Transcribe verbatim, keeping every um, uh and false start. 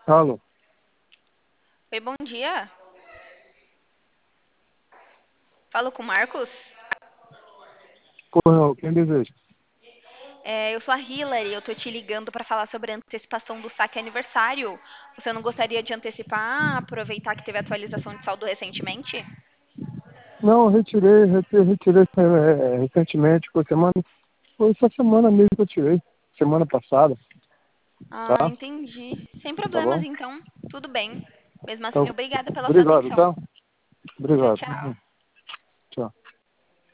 Alô, Oi, bom dia. Falo com o Marcos. correio, quem deseja? É, eu sou a Hillary, eu tô te ligando para falar sobre a antecipação do saque aniversário. Você não gostaria de antecipar, aproveitar que teve atualização de saldo recentemente? Não, eu retirei, retirei, retirei é, recentemente, foi semana, foi essa semana mesmo que eu tirei, semana passada, Ah, tá? entendi. Sem Tá problemas, bom? então. Tudo bem. Mesmo assim, Então, obrigada pela sua obrigado, atenção. tá? Tchau, Obrigado. tchau.